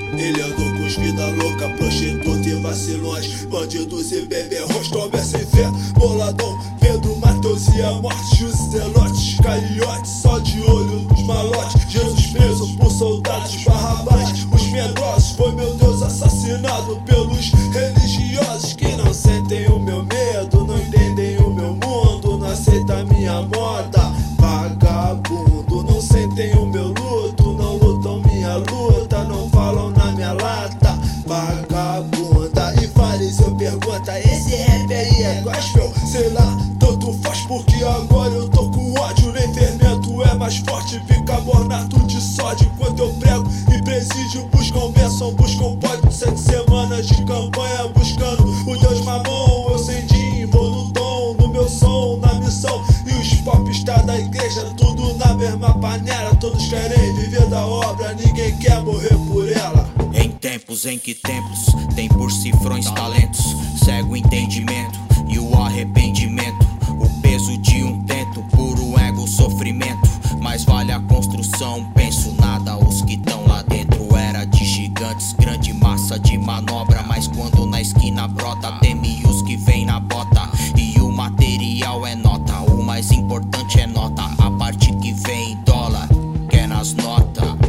Ele andou com os vida louca, prostituta e vacilões, bandidos e beberrões, toma sem fé, boladão, Pedro, Mateus e a morte, os zelotes, caliotes, só de olho nos malotes, Jesus preso por soldados, Barrabás, os medrosos, foi meu Deus assassinado pelos religiosos que não sentem o meu medo, não entendem o meu mundo, não aceitam a minha moda, vagabundo, não sentem o meu luto, não lutam minha luta, não falam na minha lata, vagabunda. E fariseu pergunta, esse rap aí é gospel? Sei lá, tanto faz porque agora eu tô com ódio, nem fermento é mais forte, bicarbonato de sódio. Enquanto eu prego e presídio, buscam bênção, buscam pódio, 7 semanas de campanha buscando o Deus mamão. Eu sem din, vou no tom, no meu som, na missão. E os popstars da igreja, tudo na mesma panela. Todos querem viver da obra, ninguém quer morrer por ela. Em tempos em que templos tem por cifrões talentos, cega o entendimento e o arrependimento, o peso de um tento, puro ego, sofrimento. Mas vale a construção, penso nada, os que tão lá dentro era de gigantes, grande massa de manobra. Mas quando na esquina brota, teme os que vem na bota. E o material é nota, o mais importante é nota. A parte que vem em dólar, quer nas notas.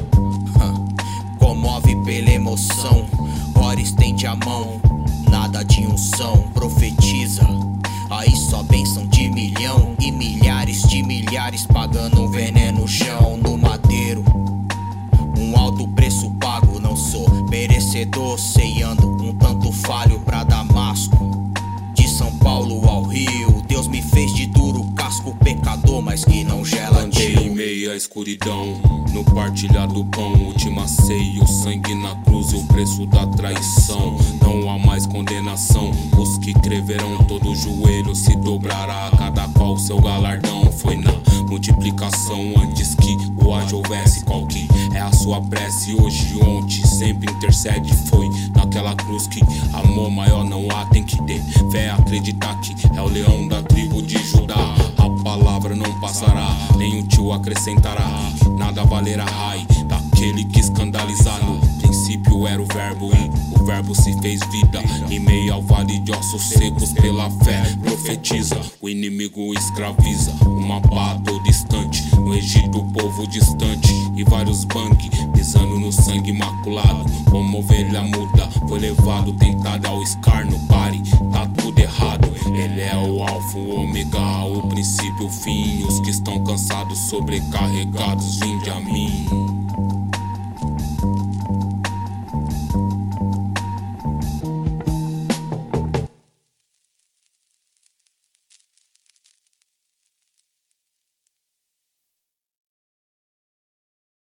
Comove pela emoção, ora estende a mão, nada de unção, profetiza. Aí só bênção de milhão e milhares de milhares pagando um veneno no chão, no madeiro. Um alto preço pago, não sou merecedor, ceiando um tanto falho pra Damasco. De São Paulo ao Rio, Deus me fez de duro casco, pecador, mas que não gela. Andei em meio à escuridão, no partilhar do pão, última ceia, o sangue na cruz e o preço da traição. Não há mais condenação, os que creverão, todo joelho se dobrará, cada qual seu galardão. Foi na multiplicação antes que o ágio houvesse, qual que é a sua prece hoje e ontem, sempre intercede. Foi naquela cruz que amor maior não há, tem que ter fé, acreditar que é o leão da tribo de Judá. A palavra não passará, nem o tio acrescentará, nada valerá ai daquele que escandalizar. No princípio era o verbo e o verbo se fez vida. Em meio ao vale de ossos secos, pela fé profetiza. O inimigo escraviza, uma battle distante, no Egito o povo distante, e vários bang pisando no sangue imaculado. Como ovelha muda, foi levado, tentado ao escárnio. Pare, tá tudo errado. Ele é o alfa, o ômega, o princípio, o fim. Os que estão cansados, sobrecarregados, vinde a mim.